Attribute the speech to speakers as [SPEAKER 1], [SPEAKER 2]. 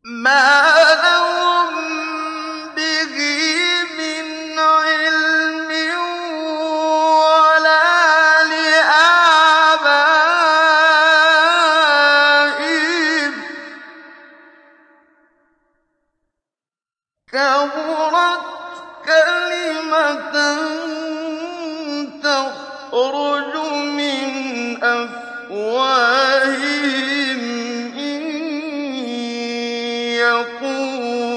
[SPEAKER 1] مَّا لَهُم بِهِ مِنْ عِلْمٍ وَلَا لِآبَائِهِمْ ۚ كَبُرَتْ كَلِمَةً تَخْرُجُ مِنْ أَفْوَاهِهِمْ إِن يَقُولُونَ